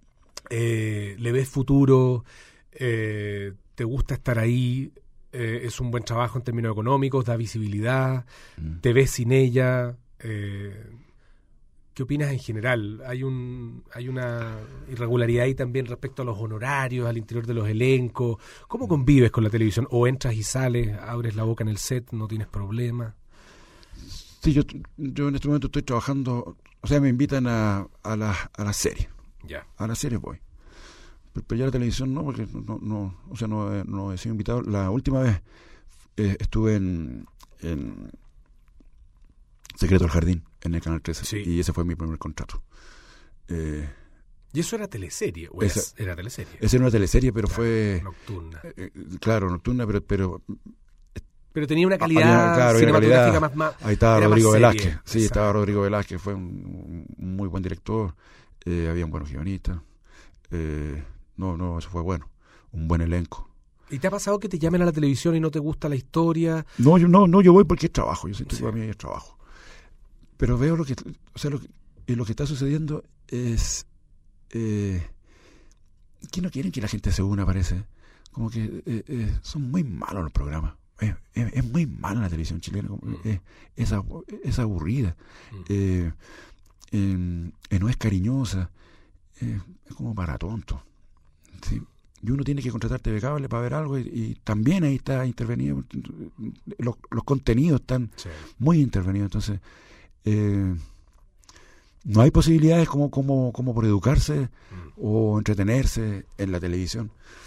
Eh, ¿Le ves futuro? Eh, ¿Te gusta estar ahí? Eh, ¿Es un buen trabajo en términos económicos? ¿Da visibilidad? Mm. ¿Te ves sin ella? Eh, ¿Qué opinas en general? ¿Hay un hay una irregularidad ahí también respecto a los honorarios, al interior de los elencos? ¿Cómo convives con la televisión? ¿O entras y sales, abres la boca en el set, no tienes problema? Sí, yo yo en este momento estoy trabajando, o sea, me invitan a, a la a la serie. Ya. A la serie voy. Pero, pero ya la televisión no, porque no, no o sea, no, no he sido invitado. La última vez eh, estuve en, en Secreto del Jardín, en el Canal trece, sí. Y ese fue mi primer contrato. Eh, ¿Y eso era teleserie? ¿O esa, es, era teleserie? Esa era una teleserie, pero claro, fue... Nocturna. Eh, claro, nocturna, pero... pero Pero tenía una calidad había, claro, cinematográfica calidad, más, más... Ahí estaba Rodrigo Velázquez. Sí, Exacto. estaba Rodrigo Velázquez, fue un, un muy buen director. Eh, había un buen guionista. Eh, no, no, eso fue bueno. Un buen elenco. ¿Y te ha pasado que te llamen a la televisión y no te gusta la historia? No, yo no, no, yo voy porque es trabajo. Yo siento sí. que para mí es trabajo. Pero veo lo que, o sea, lo que, lo que está sucediendo es eh, que no quieren que la gente se una, parece. Como que eh, eh, son muy malos los programas. Es, es, es muy mala la televisión chilena. Mm. Es, es, es aburrida. Mm. Eh, eh, eh, no es cariñosa. Eh, es como para tonto. ¿Sí? Y uno tiene que contratar T V Cable para ver algo y, y también ahí está intervenido. Los, los contenidos están sí. muy intervenidos. Entonces, eh, no hay posibilidades como, como, como por educarse mm. o entretenerse en la televisión.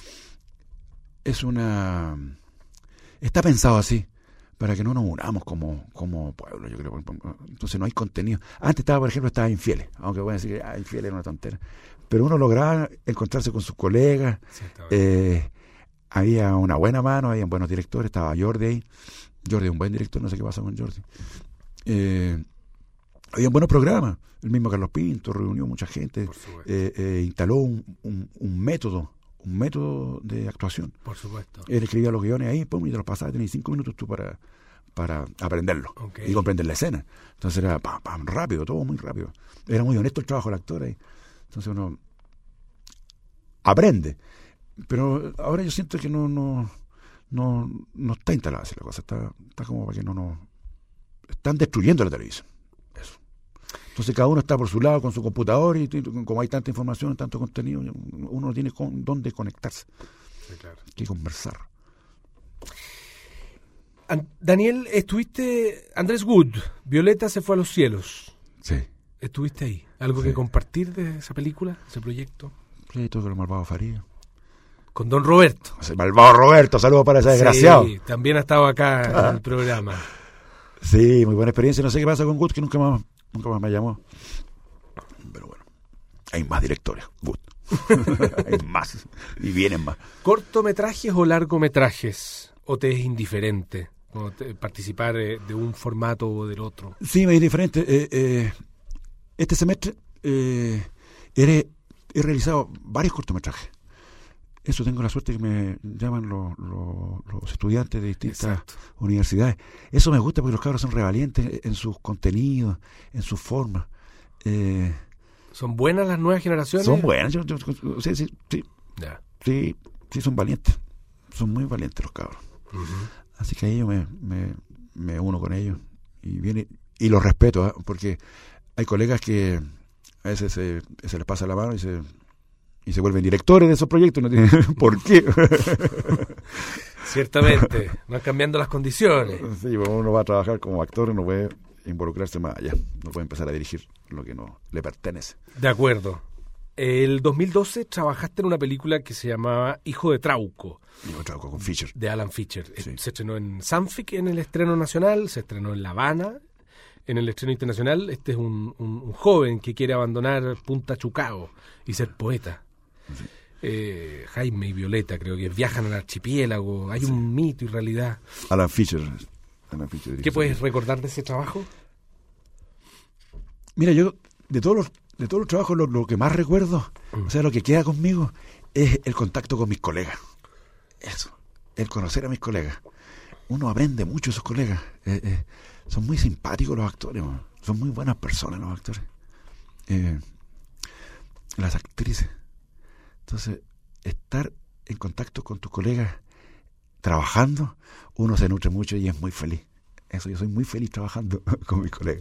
Es una... Está pensado así, para que no nos unamos como, como pueblo, yo creo. Entonces no hay contenido. Antes estaba, por ejemplo, estaba Infieles, aunque voy a decir que ah, Infieles era una tontera. Pero uno lograba encontrarse con sus colegas. Sí, eh, había una buena mano, había buenos directores, estaba Jordi ahí. Jordi es un buen director, no sé qué pasa con Jordi. Eh, había buenos programas. El mismo Carlos Pinto reunió mucha gente, eh, eh, instaló un, un, un método. un método de actuación. Por supuesto. Él escribía los guiones ahí, pum, y te los pasaba, tenías cinco minutos tú para, para aprenderlo. Okay. Y comprender la escena. Entonces era pam, pam, rápido, todo muy rápido. Era muy honesto el trabajo del actor ahí. Entonces uno aprende. Pero ahora yo siento que no no no, no está instalada así la cosa. Está, está como para que no nos... Están destruyendo la televisión. Eso. Entonces cada uno está por su lado con su computador y como hay tanta información, tanto contenido, uno no tiene con dónde conectarse. Sí, claro. Hay que conversar. Daniel, estuviste... Andrés Wood, Violeta se fue a los cielos. Sí. ¿Estuviste ahí? ¿Algo sí. que compartir de esa película, ese proyecto? Sí, todo el malvado Faría. Con Don Roberto. El malvado Roberto, saludos para ese desgraciado. Sí, también ha estado acá ah. en el programa. Sí, muy buena experiencia. No sé qué pasa con Wood, que nunca más, nunca más me llamó. Pero bueno, hay más directores, Wood. Hay más, y vienen más. ¿Cortometrajes o largometrajes? ¿O te es indiferente participar de un formato o del otro? Sí, me es diferente. Eh, eh, este semestre eh, he, he realizado varios cortometrajes. Eso tengo la suerte que me llaman los, los, los estudiantes de distintas Exacto. universidades. Eso me gusta porque los cabros son revalientes en sus contenidos, en sus formas. Eh, ¿Son buenas las nuevas generaciones? Son buenas, yo, yo, sí, sí, sí, Ya. sí, sí, son valientes, son muy valientes los cabros. Uh-huh. Así que ahí yo me, me, me uno con ellos y viene y los respeto, ¿eh? Porque hay colegas que a veces se, se les pasa la mano y se y se vuelven directores de esos proyectos, no tienen por qué. Ciertamente, van cambiando las condiciones. Sí, uno va a trabajar como actor y no puede involucrarse más allá, no puede empezar a dirigir lo que no le pertenece. De acuerdo. El dos mil doce trabajaste en una película que se llamaba Hijo de Trauco. Yo trabajo con Fisher. De Alan Fisher. Sí. Se estrenó en Sanfic en el estreno nacional, se estrenó en La Habana en el estreno internacional. Este es un, un, un joven que quiere abandonar Punta Chucao y ser poeta. Sí. Eh, Jaime y Violeta creo que viajan al archipiélago. Hay sí. un mito y realidad. Alan Fisher. Alan Fisher ¿Qué puedes recordar de ese trabajo? Mira, yo de todos los de todos los trabajos lo, lo que más recuerdo, mm. o sea, lo que queda conmigo es el contacto con mis colegas. Eso, el conocer a mis colegas. Uno aprende mucho de esos colegas. Eh, eh, son muy simpáticos los actores, man. Son muy buenas personas los actores. Eh, las actrices. Entonces, estar en contacto con tus colegas trabajando, uno se nutre mucho y es muy feliz. Eso, yo soy muy feliz trabajando con mis colegas.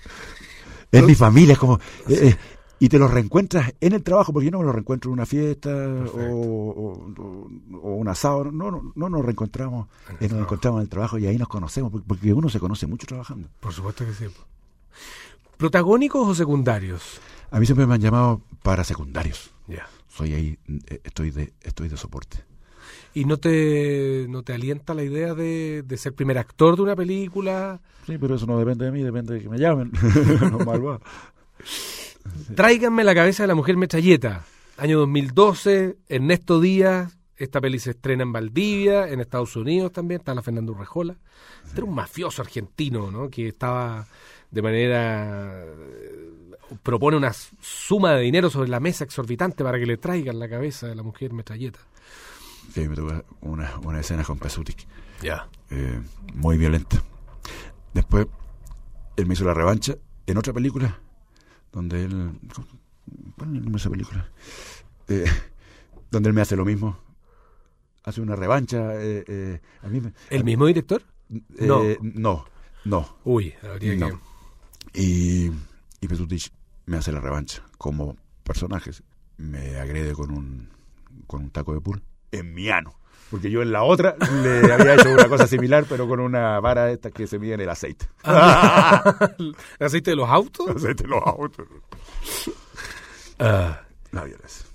Es mi familia, es como... Eh, eh, y te los reencuentras en el trabajo, porque yo no me los reencuentro en una fiesta o, o, o, o un asado. No, no, no nos reencontramos, eh, nos encontramos en el trabajo y ahí nos conocemos, porque uno se conoce mucho trabajando. Por supuesto que sí. ¿Protagónicos o secundarios? A mí siempre me han llamado para secundarios. Ya. Yeah. Soy ahí, estoy de, estoy de soporte. ¿Y no te, no te alienta la idea de, de ser primer actor de una película? Sí, pero eso no depende de mí, depende de que me llamen. No, malvado. Tráiganme la cabeza de la mujer metralleta. Año dos mil doce, Ernesto Díaz. Esta peli se estrena en Valdivia, en Estados Unidos también. Está la Fernanda Urrejola. Sí. Era un mafioso argentino, ¿no? Que estaba de manera... propone una suma de dinero sobre la mesa exorbitante para que le traigan la cabeza de la mujer metralleta. Sí, me tocó una, una escena con Pasutic. Ya. Yeah. Eh, muy violenta. Después, él me hizo la revancha en otra película, donde él... ¿Cuál es el nombre de esa película? Eh, donde él me hace lo mismo. Hace una revancha. Eh, eh, a mí me, ¿El a mismo mí, director? Eh, no. No, no. Uy, habría no. que... Y, y Pasutic me hace la revancha. Como personaje, me agrede con un, con un taco de pool en mi ano. Porque yo en la otra le había hecho una cosa similar, pero con una vara esta que se mide en el aceite. Ah, ¿el aceite de los autos? El aceite de los autos. Uh, la violencia.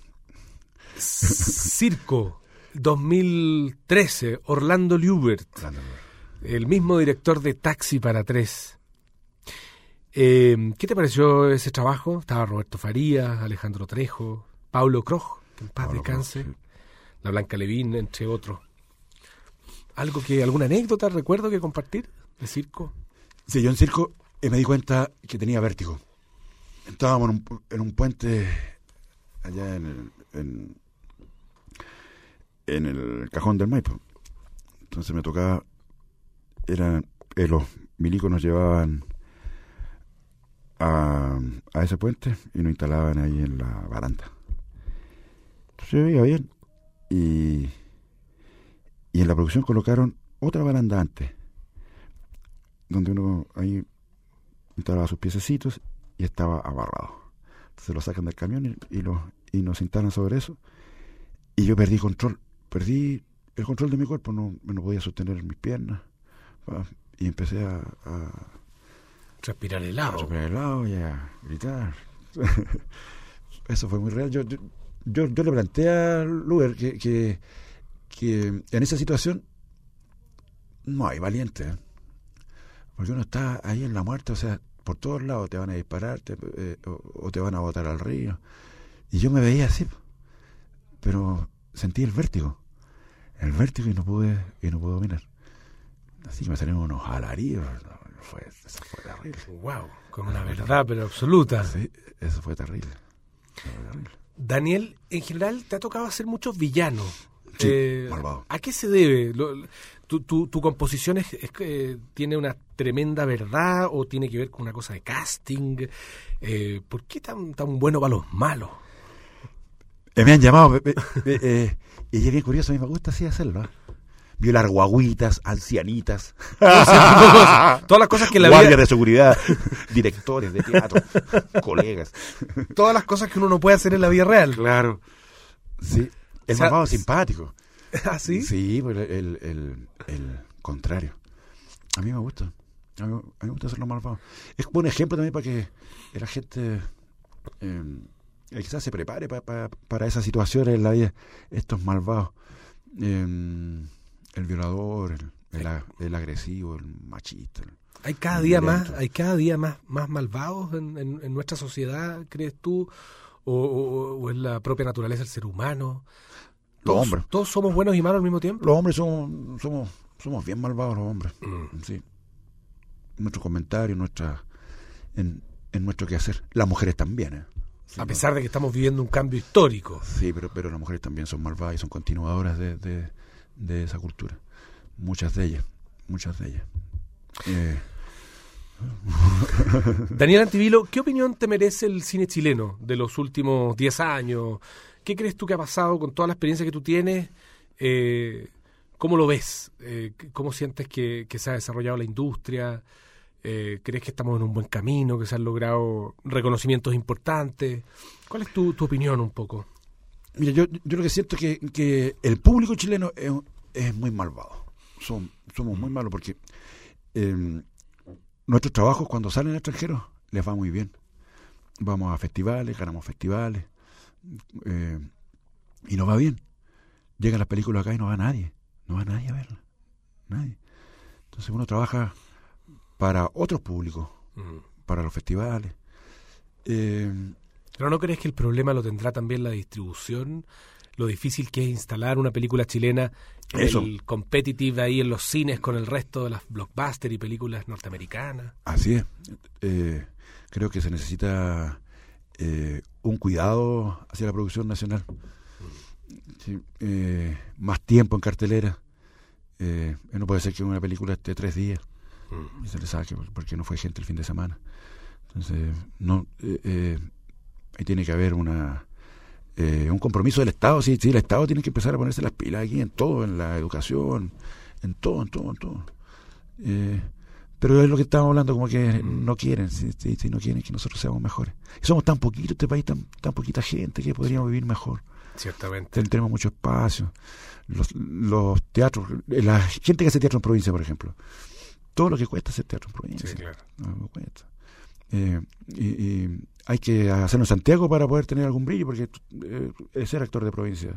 Circo, dos mil trece, Orlando Liubert, Orlando. el mismo director de Taxi para tres. Eh, ¿Qué te pareció ese trabajo? Estaba Roberto Farías, Alejandro Trejo, Paulo Krog, que en paz Paulo descanse. Krog, sí. La Blanca Levín, entre otros. ¿Algo que, alguna anécdota, recuerdo que compartir de circo? Sí, yo en circo eh, me di cuenta que tenía vértigo. Estábamos en un, en un puente allá en el, en, en el Cajón del Maipo. Entonces me tocaba, eran, eh, los milicos nos llevaban a, a ese puente y nos instalaban ahí en la baranda. Entonces yo veía bien. Y, y en la producción colocaron otra baranda antes, donde uno ahí instalaba sus piececitos y estaba amarrado. Entonces lo sacan del camión y, y, lo, y nos instalan sobre eso. Y yo perdí control, perdí el control de mi cuerpo, no, no podía sostener mis piernas. Y empecé a... a respirar helado. A respirar helado y a gritar. Eso fue muy real. Yo... yo Yo, yo le planteé a Luber que, que, que en esa situación no hay valiente, ¿eh? Porque uno está ahí en la muerte, o sea, por todos lados te van a disparar te, eh, o, o te van a botar al río. Y yo me veía así, pero sentí el vértigo, el vértigo y no pude, y no pude dominar. Así que me salieron unos alaridos, no, fue, eso fue terrible. Wow, con una verdad pero absoluta. Sí, eso fue terrible, fue terrible. Daniel, en general te ha tocado hacer muchos villanos. Sí, eh, malvado. ¿A qué se debe? Lo, tu, tu, ¿Tu composición es, es, eh, tiene una tremenda verdad o tiene que ver con una cosa de casting? Eh, ¿Por qué tan, tan bueno para los malos? Eh, me han llamado, eh, eh, eh, y es bien curioso, a mí me gusta así hacerlo, ¿eh? Violar guaguitas, ancianitas, Todas las cosas que la guardias vida, de seguridad, directores de teatro, colegas. todas las cosas que uno no puede hacer en la vida real. Claro. Sí. El O sea, malvado es simpático. ¿Ah, sí? Sí, pues el, el, el contrario. A mí me gusta. A mí, a mí me gusta hacerlo malvado. Es buen ejemplo también para que la gente eh, quizás se prepare pa, pa, para esas situaciones en la vida. Estos malvados. Eh, el violador, el, el, el agresivo, el machista. El, Hay cada el día violento. más, hay cada día más, más malvados en, en, en nuestra sociedad, ¿crees tú? O, o, o es la propia naturaleza del ser humano. Los Todos, hombres. todos somos buenos y malos al mismo tiempo. Los hombres somos, somos, somos bien malvados los hombres. Mm. Sí. Nuestros comentarios, nuestra, en, en nuestro quehacer. Las mujeres también, ¿eh? Sí, A pesar de que estamos viviendo un cambio histórico. Sí, pero, pero las mujeres también son malvadas y son continuadoras de, de, de esa cultura. Muchas de ellas, muchas de ellas. Eh, Daniel Antivilo, ¿qué opinión te merece el cine chileno de los últimos diez años? ¿Qué crees tú que ha pasado con toda la experiencia que tú tienes? Eh, ¿Cómo lo ves? Eh, ¿Cómo sientes que, que se ha desarrollado la industria? Eh, ¿Crees que estamos en un buen camino, que se han logrado reconocimientos importantes? ¿Cuál es tu, tu opinión un poco? mira, yo, yo lo que siento es que, que el público chileno es, es muy malvado. Son, somos muy malos porque eh, nuestros trabajos cuando salen al extranjero les va muy bien. Vamos a festivales, ganamos festivales eh, y nos va bien. Llegan las películas acá y no va nadie. No va nadie a verlas. Nadie. Entonces uno trabaja para otros públicos, Mm. para los festivales. Eh, ¿Pero no crees que el problema lo tendrá también la distribución? Lo difícil que es instalar una película chilena en Eso. el competitive ahí en los cines con el resto de las blockbusters y películas norteamericanas. así es. Eh, creo que se necesita eh, un cuidado hacia la producción nacional. Sí, eh, más tiempo en cartelera. Eh, no puede ser que una película esté tres días y se le saque porque no fue gente el fin de semana. Entonces, no, eh, eh, ahí tiene que haber una eh, un compromiso del Estado. Sí, sí, el Estado tiene que empezar a ponerse las pilas aquí en todo, en la educación, en todo, en todo, en todo. Eh, pero es lo que estamos hablando, como que no quieren, si, si, si no quieren que nosotros seamos mejores. Y somos tan poquitos, este país, tan, tan poquita gente que podríamos vivir mejor. Ciertamente. Tenemos mucho espacio. Los, los teatros, la gente que hace teatro en provincia, por ejemplo, todo lo que cuesta hacer teatro en provincia. Sí, claro. No, no cuesta. Eh, y, y hay que hacerlo en Santiago para poder tener algún brillo, porque eh, es ser actor de provincia.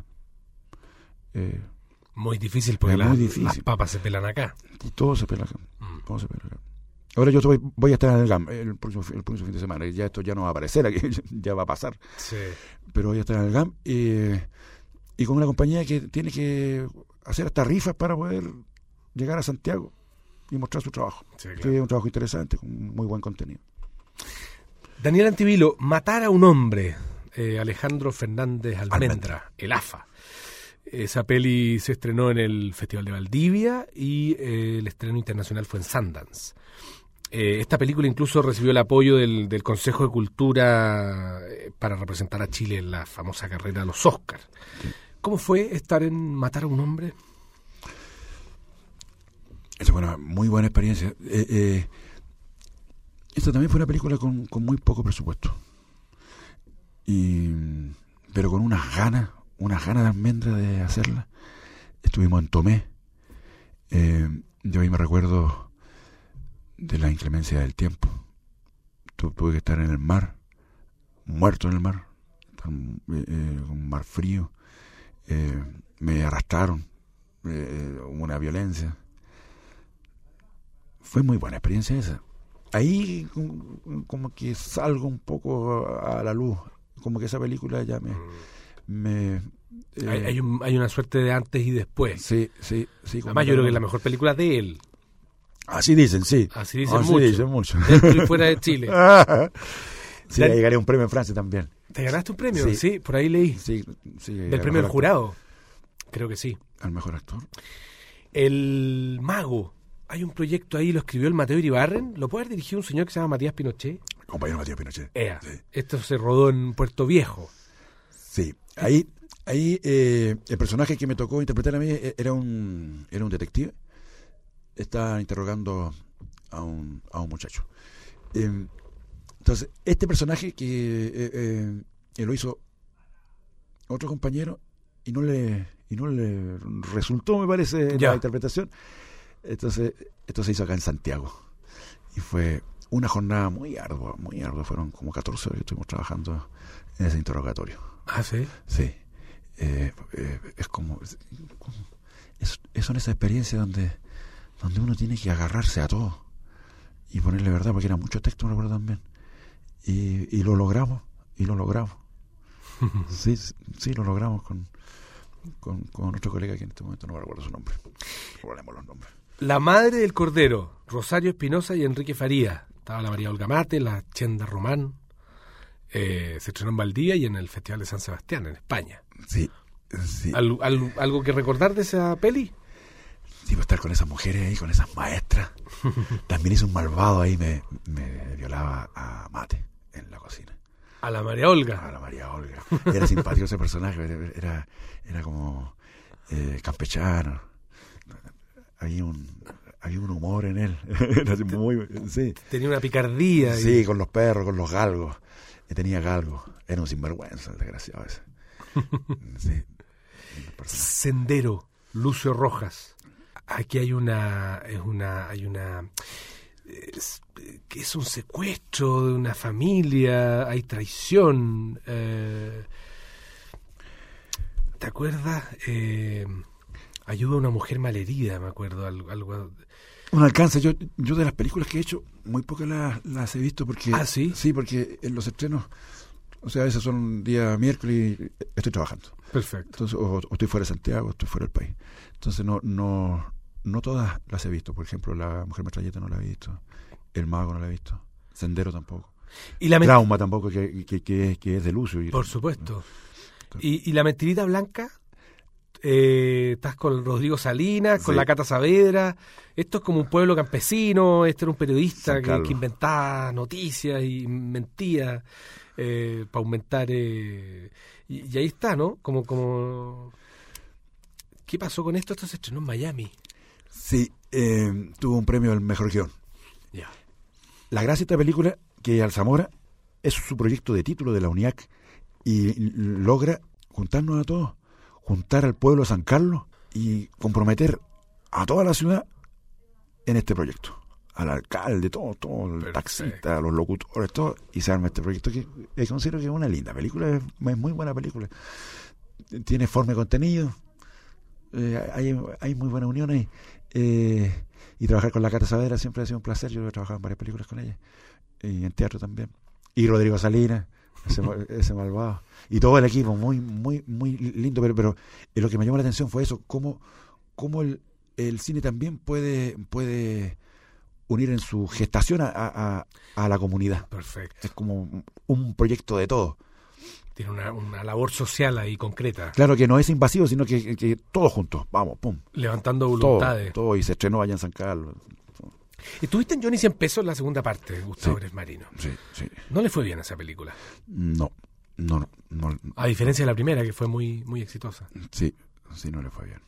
Eh, Muy difícil porque Es las, muy difícil. las papas se pelan acá. y todo se pela acá. Mm. Todo se pela acá. Ahora yo voy, voy a estar en el GAM el próximo, el próximo fin de semana. Ya esto ya no va a aparecer aquí, ya va a pasar. Sí. Pero voy a estar en el GAM y, y con una compañía que tiene que hacer hasta rifas para poder llegar a Santiago y mostrar su trabajo. Sí, Que claro. es un trabajo interesante, con muy buen contenido. Daniel Antivilo, Matar a un hombre, eh, Alejandro Fernández Almendra, el A F A. Esa peli se estrenó en el Festival de Valdivia y eh, el estreno internacional fue en Sundance. Eh, esta película incluso recibió el apoyo del, del Consejo de Cultura eh, para representar a Chile en la famosa carrera de los Oscars. ¿Cómo fue estar en Matar a un hombre? Esa fue una muy buena experiencia. Eh, eh, esta también fue una película con, con muy poco presupuesto. Y, pero con unas ganas, unas ganas de almendra de hacerla. Estuvimos en Tomé. Eh, yo ahí me recuerdo de la inclemencia del tiempo. Tu, tuve que estar en el mar, muerto en el mar, tan, eh, eh, un mar frío. Eh, me arrastraron, eh, hubo una violencia. Fue muy buena experiencia esa. Ahí como, como que salgo un poco a la luz, como que esa película ya me... me eh, Hay, hay, un, hay una suerte de antes y después. sí, sí, sí. Además yo creo que es la mejor película de él. Así dicen, sí. Así dicen Así mucho. dicen mucho. Dentro y fuera de Chile. Sí, Dan- ahí gané un premio en Francia también. ¿Te ganaste un premio? Sí. Sí, por ahí leí. Sí, sí. Del premio del jurado. Creo que sí. al mejor actor. El Mago. Hay un proyecto ahí, lo escribió el Mateo Iribarren. ¿Lo puede haber dirigido un señor que se llama Matías Pinochet? Compañero Matías Pinochet. Ea. Sí. Esto se rodó en Puerto Viejo. Sí. Ahí, ahí eh, el personaje que me tocó interpretar a mí era un, era un detective. Estaba interrogando a un, a un muchacho. Eh, entonces, este personaje que eh, eh, eh, lo hizo otro compañero y no le y no le resultó, me parece, Ya. la interpretación. Entonces, esto se hizo acá en Santiago. Y fue una jornada muy ardua, muy ardua. Fueron como catorce horas que estuvimos trabajando en ese interrogatorio. Ah, sí. Sí. Eh, eh, es como... Es, es son esas experiencias donde, donde uno tiene que agarrarse a todo y ponerle verdad, porque era mucho texto, me recuerdo también. Y, y lo logramos, y lo logramos. Sí, sí, lo logramos con, con, con nuestro colega que en este momento no me recuerdo su nombre. Volvemos los nombres. La madre del Cordero, Rosario Espinosa y Enrique Faría. Estaba la María Olga Mate, la Chenda Román. Eh, se estrenó en Valdivia y en el Festival de San Sebastián, en España. Sí, sí. ¿Al, al, ¿Algo que recordar de esa peli? Sí, pues estar con esas mujeres ahí, con esas maestras. También hizo un malvado ahí, me, me violaba a Mate en la cocina. A la María Olga. A la María Olga. Era simpático ese personaje, era, era como eh, campechano. Había un, había un humor en él. Era muy, sí. Tenía una picardía. Sí, y... con los perros, con los galgos. Tenía galgos. Era un sinvergüenza, el desgraciado ese. Sí. Sendero, Lucio Rojas. Aquí hay una, es una, hay una, es, que es un secuestro de una familia, hay traición. Eh, ¿Te acuerdas? Eh, ayuda a una mujer malherida, me acuerdo, algo. algo Un alcance. Yo, yo de las películas que he hecho, muy pocas las, las he visto porque. Ah, sí. Sí, porque en los estrenos, o sea, a veces son un día miércoles y estoy trabajando. Perfecto. Entonces, o, o estoy fuera de Santiago, o estoy fuera del país. Entonces no, no, no todas las he visto. Por ejemplo, La Mujer Metralleta no la he visto, El Mago no la he visto, Sendero tampoco, y la Trauma tampoco, que, que, que, que es de Lucio. Y, por supuesto. Y, y La Mentirita Blanca, eh, estás con Rodrigo Salinas, con Sí. la Cata Saavedra. Esto es como un pueblo campesino. Este era un periodista que, Carlos. que inventaba noticias y mentía eh, para aumentar. Eh, y, y ahí está, ¿no? Como, como. ¿Qué pasó con esto? Esto se estrenó en Miami. Sí, eh, tuvo un premio al mejor guión. Ya. La gracia de esta película, que Alzamora es su proyecto de título de la UNIAC y logra juntarnos a todos, juntar al pueblo de San Carlos y comprometer a toda la ciudad en este proyecto. Al alcalde, todo, todo, el Perfecto. taxista, los locutores, todo, y se arma este proyecto que eh, considero que es una linda película, es, es muy buena película. Tiene forma de contenido, eh, hay, hay muy buenas uniones, eh, y trabajar con la Cata Saavedra siempre ha sido un placer. Yo he trabajado en varias películas con ella, y en teatro también. Y Rodrigo Salinas, ese, ese malvado, y todo el equipo, muy muy muy lindo, pero, pero lo que me llamó la atención fue eso, cómo, cómo el, el cine también puede puede unir en su gestación a, a, a la comunidad. Perfecto. Es como un proyecto de todo. Tiene una, una labor social ahí concreta. Claro que no es invasivo, sino que, que, que todos juntos, vamos, pum. Levantando Todo, voluntades. todo, y se estrenó allá en San Carlos. Estuviste en Johnny cien pesos en la segunda parte, Gustavo Sí. Pérez Marino. Sí, sí. ¿No le fue bien a esa película? No, no, no. A diferencia de la primera, que fue muy, muy exitosa. Sí, sí, no le fue bien.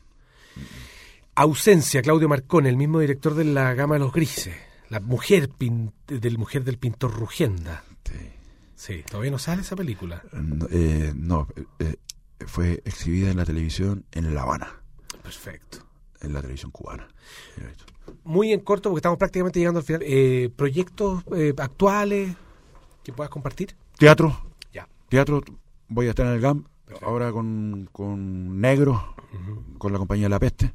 Ausencia, Claudio Marcone, el mismo director de La Gama de los Grises. La mujer pin- del mujer del pintor Rugenda. Sí. Sí, todavía no sale esa película. No, eh, no eh, fue exhibida en la televisión en La Habana, Perfecto. en la televisión cubana. Muy en corto, porque estamos prácticamente llegando al final. Eh, ¿Proyectos eh, actuales que puedas compartir? Teatro, Ya. teatro, voy a estar en el G A M, Perfecto. ahora con, con Negro, Uh-huh. con la compañía La Peste.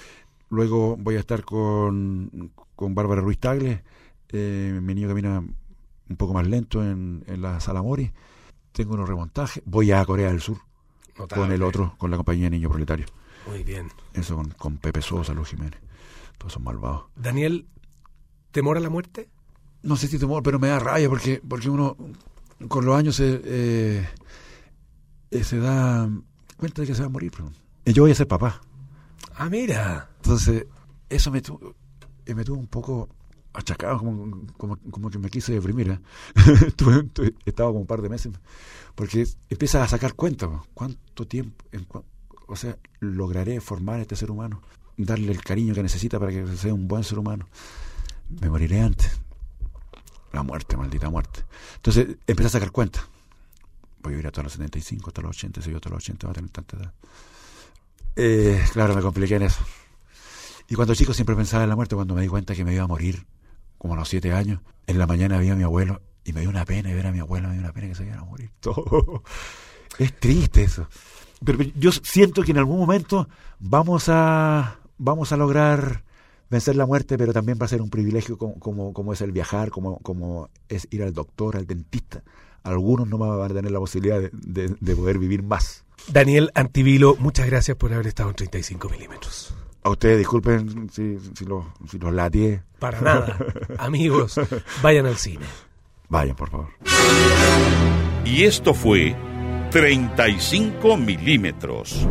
Luego voy a estar con, con Bárbara Ruiz Tagle, eh, Mi niño camina un poco más lento en, en la Sala Mori. Tengo unos remontajes. Voy a Corea del Sur Notable. con el otro, con la compañía Niño Proletario. Muy bien. Eso con, con Pepe Sosa, Luz Jiménez. Todos son malvados. Daniel, ¿temor a la muerte? No sé si temor, pero me da rabia porque porque uno con los años se, eh, eh, se da cuenta de que se va a morir. Pero yo voy a ser papá. Ah, mira. Entonces, eso me tuvo, me tuvo un poco achacado, como, como, como que me quise deprimir. ¿eh? tuve, tuve, estaba como un par de meses, porque empiezas a sacar cuentas. ¿Cuánto tiempo, en cu o sea, lograré formar a este ser humano? Darle el cariño que necesita para que sea un buen ser humano. Me moriré antes. La muerte, maldita muerte. Entonces, empecé a sacar cuentas. Voy a vivir hasta los setenta y cinco, hasta los ochenta, si yo hasta los ochenta va a tener tanta edad. Eh, claro, me compliqué en eso. Y cuando chico siempre pensaba en la muerte, cuando me di cuenta que me iba a morir, como a los siete años, en la mañana vi a mi abuelo y me dio una pena, y ver a mi abuelo me dio una pena que se iba a morir. Todo. Es triste eso. Pero yo siento que en algún momento vamos a, vamos a lograr vencer la muerte, pero también va a ser un privilegio como, como, como es el viajar, como, como es ir al doctor, al dentista. Algunos no van a tener la posibilidad de, de, de poder vivir más. Daniel Antivilo, muchas gracias por haber estado en treinta y cinco milímetros. A ustedes, disculpen si, si los si los latié. Para nada. Amigos, vayan al cine. Vayan, por favor. Y esto fue treinta y cinco milímetros.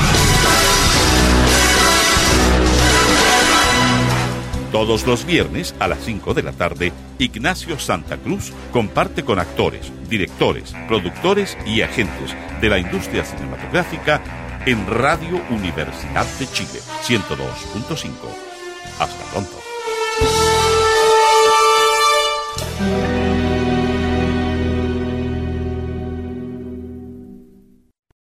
Todos los viernes a las cinco de la tarde, Ignacio Santa Cruz comparte con actores, directores, productores y agentes de la industria cinematográfica en Radio Universidad de Chile, ciento dos punto cinco. Hasta pronto.